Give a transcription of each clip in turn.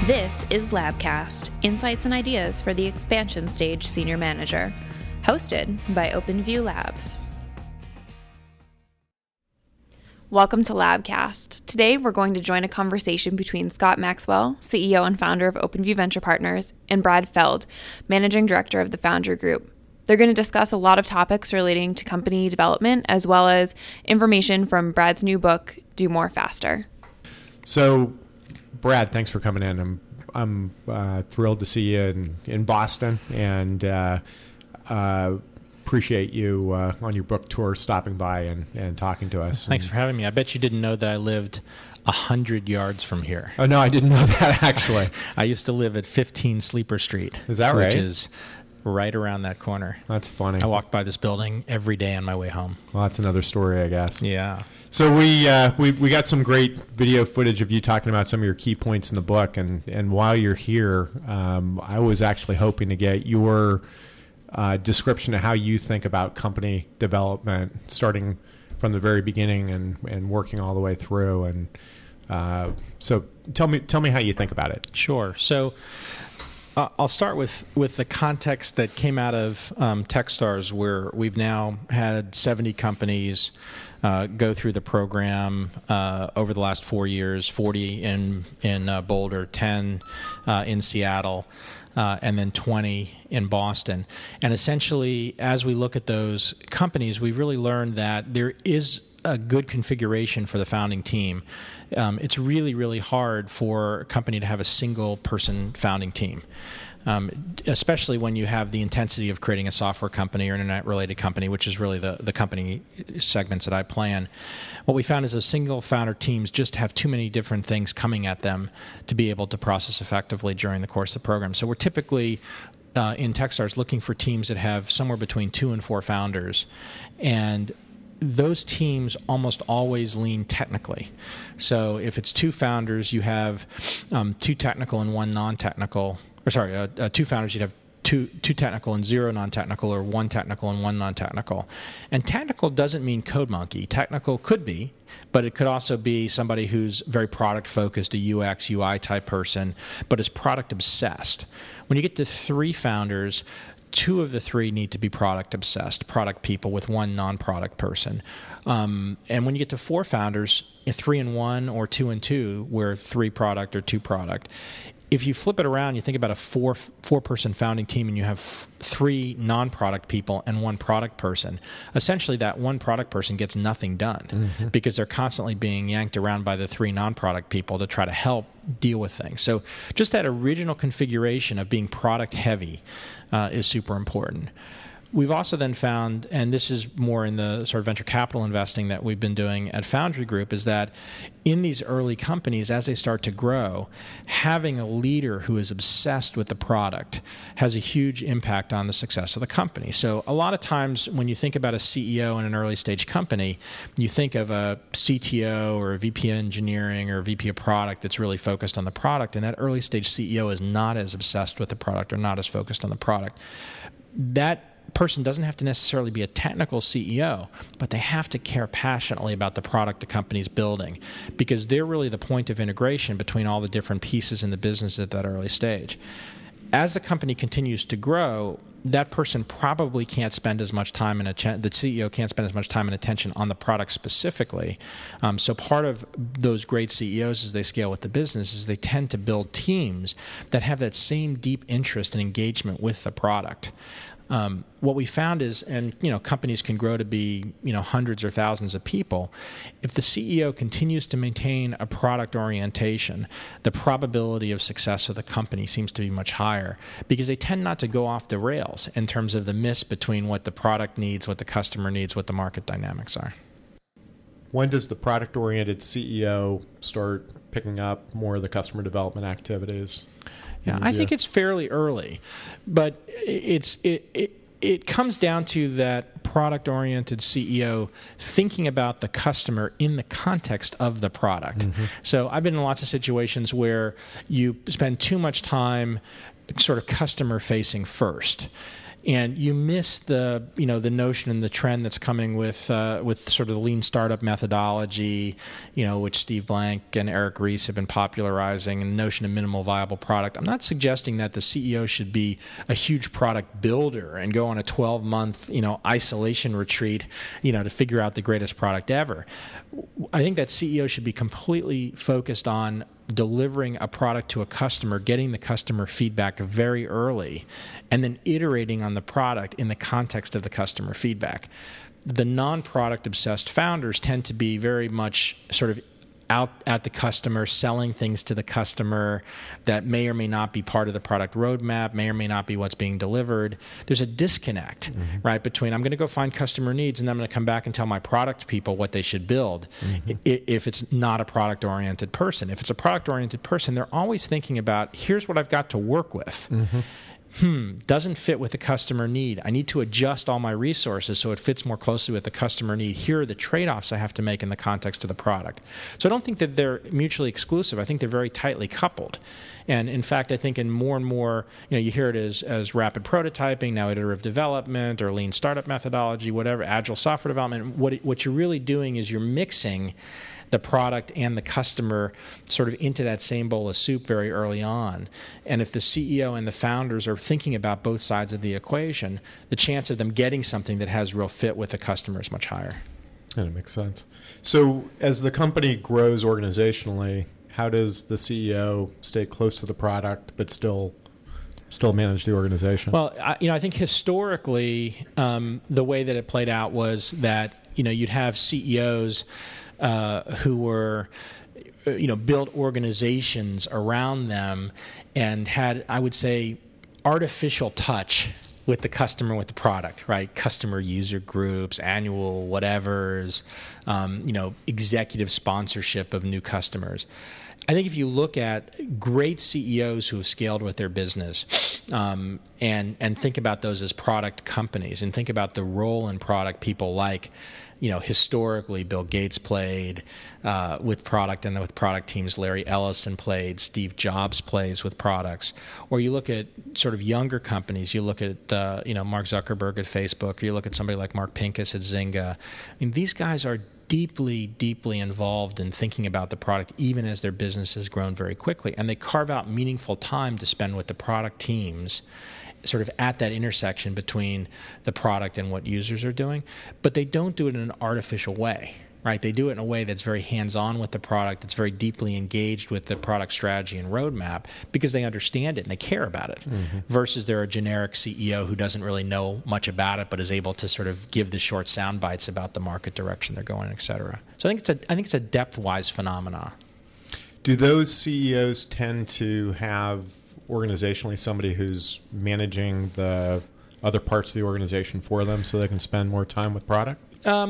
This is Labcast, insights and ideas for the expansion stage senior manager, hosted by OpenView Labs. Welcome to Labcast. Today we're going to join a conversation between Scott Maxwell, CEO and founder of OpenView Venture Partners, and Brad Feld, managing director of the Foundry Group. They're going to discuss a lot of topics relating to company development, as well as information from Brad's new book, Do More Faster. So, Brad, thanks for coming in. I'm thrilled to see you in Boston, and appreciate you on your book tour stopping by and talking to us. Thanks for having me. I bet you didn't know that I lived 100 yards from here. Oh, no, I didn't know that, actually. I used to live at 15 Sleeper Street. Is that right? Which is right around that corner. That's funny. I walked by this building every day on my way home. Well, that's another story, I guess. Yeah. So we got some great video footage of you talking about some of your key points in the book, and while you're here, I was actually hoping to get your description of how you think about company development, starting from the very beginning and working all the way through. And so tell me how you think about it. Sure. So I'll start with the context that came out of Techstars, where we've now had 70 companies go through the program over the last 4 years, 40 in Boulder, 10 in Seattle, and then 20 in Boston. And essentially, as we look at those companies, we've really learned that there is a good configuration for the founding team. It's really, really hard for a company to have a single person founding team. Especially when you have the intensity of creating a software company or internet-related company, which is really the company segments that I plan. What we found is those single founder teams just have too many different things coming at them to be able to process effectively during the course of the program. So we're typically in Techstars looking for teams that have somewhere between 2 and 4 founders, and those teams almost always lean technically. So if it's 2 founders, you have 2 technical and 1 non-technical. Or sorry, 2 founders, you'd have two technical and 0 non-technical, or 1 technical and 1 non-technical. And technical doesn't mean code monkey. Technical could be, but it could also be somebody who's very product-focused, a UX, UI type person, but is product-obsessed. When you get to 3 founders, 2 of the 3 need to be product-obsessed, product people, with 1 non-product person. And when you get to 4 founders, 3 and 1 or 2 and 2, where 3 product or 2 product. If you flip it around, you think about a four-person founding team, and you have 3 non-product people and 1 product person. Essentially, that 1 product person gets nothing done because they're constantly being yanked around by the 3 non-product people to try to help deal with things. So just that original configuration of being product heavy is super important. We've also then found, and this is more in the sort of venture capital investing that we've been doing at Foundry Group, is that in these early companies, as they start to grow, having a leader who is obsessed with the product has a huge impact on the success of the company. So a lot of times when you think about a CEO in an early stage company, you think of a CTO or a VP of engineering or a VP of product that's really focused on the product, and that early stage CEO is not as obsessed with the product or not as focused on the product. That person doesn't have to necessarily be a technical CEO, but they have to care passionately about the product the company's building, because they're really the point of integration between all the different pieces in the business at that early stage. As the company continues to grow, that person probably can't spend as much time the CEO can't spend as much time and attention on the product specifically. So part of those great CEOs as they scale with the business is they tend to build teams that have that same deep interest and engagement with the product. What we found is, and companies can grow to be hundreds or thousands of people. If the CEO continues to maintain a product orientation, the probability of success of the company seems to be much higher, because they tend not to go off the rails in terms of the miss between what the product needs, what the customer needs, what the market dynamics are. When does the product-oriented CEO start picking up more of the customer development activities? Yeah, I think it's fairly early, but it comes down to that product-oriented CEO thinking about the customer in the context of the product. So I've been in lots of situations where you spend too much time sort of customer-facing first. and you miss the notion and the trend that's coming with sort of the lean startup methodology, which Steve Blank and Eric Ries have been popularizing, and the notion of minimal viable product. I'm not suggesting that the CEO should be a huge product builder and go on a 12-month isolation retreat to figure out the greatest product ever. I think that CEO should be completely focused on delivering a product to a customer, getting the customer feedback very early, and then iterating on the product in the context of the customer feedback. The non-product obsessed founders tend to be very much sort of out at the customer, selling things to the customer that may or may not be part of the product roadmap, may or may not be what's being delivered. There's a disconnect, right, between I'm going to go find customer needs and then I'm going to come back and tell my product people what they should build if it's not a product-oriented person. If it's a product-oriented person, they're always thinking about, here's what I've got to work with. Doesn't fit with the customer need. I need to adjust all my resources so it fits more closely with the customer need. Here are the trade-offs I have to make in the context of the product. So I don't think that they're mutually exclusive. I think they're very tightly coupled. And in fact, I think in more and more, you hear it as rapid prototyping, now iterative development or lean startup methodology, whatever, agile software development. What you're really doing is you're mixing the product and the customer sort of into that same bowl of soup very early on. And if the CEO and the founders are thinking about both sides of the equation, the chance of them getting something that has real fit with the customer is much higher. That makes sense. So as the company grows organizationally, how does the CEO stay close to the product but still manage the organization? Well, I think historically the way that it played out was that you'd have CEOs who were, built organizations around them and had, I would say, artificial touch with the customer, with the product, right? Customer user groups, annual whatevers, executive sponsorship of new customers. I think if you look at great CEOs who have scaled with their business and think about those as product companies and think about the role in product people like, historically Bill Gates played with product and with product teams. Larry Ellison played. Steve Jobs plays with products. Or you look at sort of younger companies. You look at Mark Zuckerberg at Facebook. Or you look at somebody like Mark Pincus at Zynga. I mean, these guys are deeply, deeply involved in thinking about the product, even as their business has grown very quickly. And they carve out meaningful time to spend with the product teams, sort of at that intersection between the product and what users are doing. But they don't do it in an artificial way, right? They do it in a way that's very hands-on with the product, that's very deeply engaged with the product strategy and roadmap because they understand it and they care about it, versus they're a generic CEO who doesn't really know much about it but is able to sort of give the short sound bites about the market direction they're going, et cetera. So I think it's a depth-wise phenomena. Do those CEOs tend to have organizationally somebody who's managing the other parts of the organization for them so they can spend more time with product?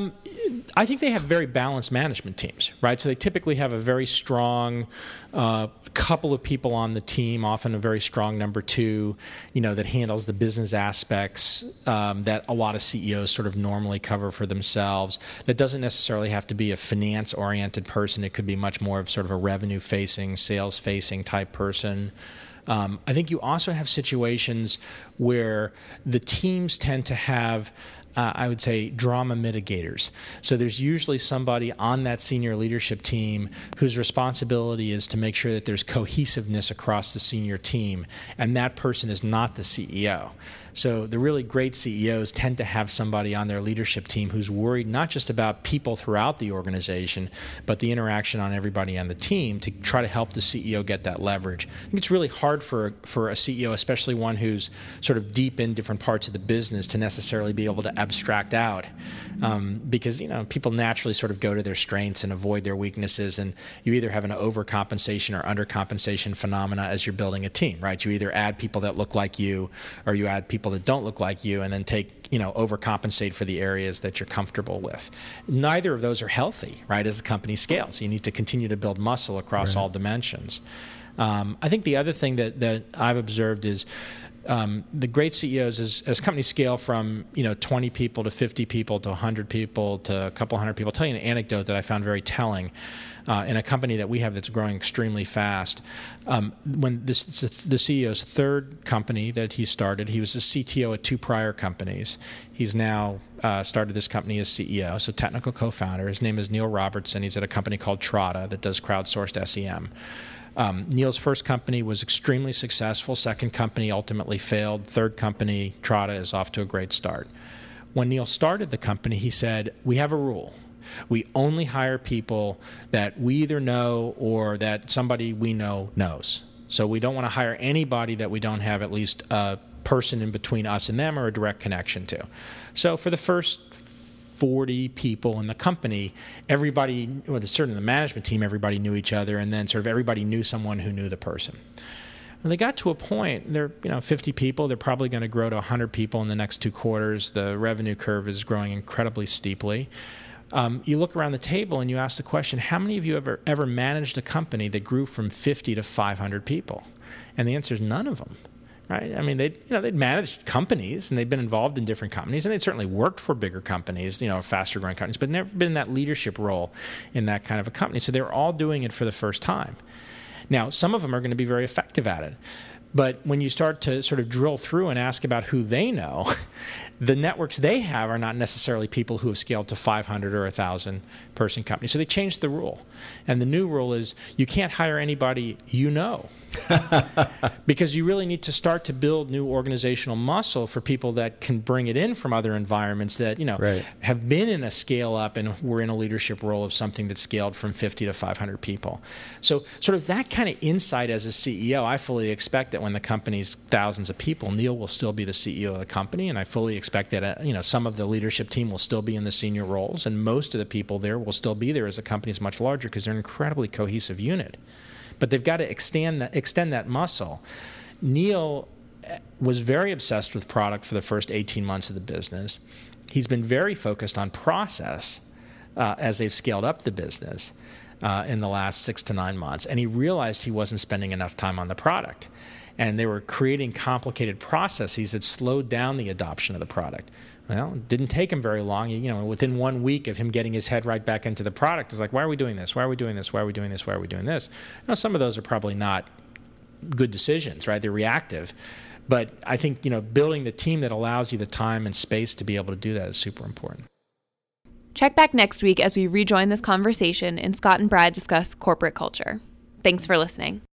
I think they have very balanced management teams, right? So they typically have a very strong couple of people on the team, often a very strong number two, that handles the business aspects that a lot of CEOs sort of normally cover for themselves. That doesn't necessarily have to be a finance-oriented person. It could be much more of sort of a revenue-facing, sales-facing type person. I think you also have situations where the teams tend to have I would say, drama mitigators. So there's usually somebody on that senior leadership team whose responsibility is to make sure that there's cohesiveness across the senior team, and that person is not the CEO. So the really great CEOs tend to have somebody on their leadership team who's worried not just about people throughout the organization, but the interaction on everybody on the team to try to help the CEO get that leverage. I think it's really hard for a CEO, especially one who's sort of deep in different parts of the business, to necessarily be able to abstract out because people naturally sort of go to their strengths and avoid their weaknesses, and you either have an overcompensation or undercompensation phenomena as you're building a team, right? You either add people that look like you or you add people that don't look like you and then overcompensate for the areas that you're comfortable with. Neither of those are healthy, right, as a company scales. You need to continue to build muscle across all dimensions. I think the other thing that I've observed is the great CEOs, as companies scale from 20 people to 50 people to 100 people to a couple hundred people, I'll tell you an anecdote that I found very telling. In a company that we have that's growing extremely fast, when the CEO's third company that he started, he was the CTO at 2 prior companies. He's now started this company as CEO, so technical co-founder. His name is Neil Robertson. He's at a company called Trada that does crowdsourced SEM. Neil's first company was extremely successful. Second company ultimately failed. Third company, Trada, is off to a great start. When Neil started the company, he said, we have a rule. We only hire people that we either know or that somebody we know knows. So we don't want to hire anybody that we don't have at least a person in between us and them or a direct connection to. So for the first 40 people in the company, everybody, well, certainly the management team, everybody knew each other, and then sort of everybody knew someone who knew the person. When they got to a point, they're 50 people, they're probably going to grow to 100 people in the next 2 quarters. The revenue curve is growing incredibly steeply. You look around the table and you ask the question, how many of you ever managed a company that grew from 50 to 500 people? And the answer is none of them, right? I mean, they'd managed companies and they'd been involved in different companies and they'd certainly worked for bigger companies, faster growing companies, but never been in that leadership role in that kind of a company. So they're all doing it for the first time. Now, some of them are going to be very effective at it. But when you start to sort of drill through and ask about who they know, the networks they have are not necessarily people who have scaled to 500 or 1,000 person companies. So they changed the rule. And the new rule is you can't hire anybody you know. Because you really need to start to build new organizational muscle for people that can bring it in from other environments that, right, have been in a scale up and were in a leadership role of something that scaled from 50 to 500 people. So sort of that kind of insight as a CEO, I fully expect that when the company's thousands of people, Neil will still be the CEO of the company, and I fully expect that some of the leadership team will still be in the senior roles, and most of the people there will still be there as the company's much larger because they're an incredibly cohesive unit. But they've got to extend that muscle. Neil was very obsessed with product for the first 18 months of the business. He's been very focused on process as they've scaled up the business in the last 6 to 9 months. And he realized he wasn't spending enough time on the product. And they were creating complicated processes that slowed down the adoption of the product. Well, it didn't take him very long. Within 1 week of him getting his head right back into the product, it was like, why are we doing this? Why are we doing this? Why are we doing this? Why are we doing this? Some of those are probably not good decisions, right? They're reactive. But I think, building the team that allows you the time and space to be able to do that is super important. Check back next week as we rejoin this conversation and Scott and Brad discuss corporate culture. Thanks for listening.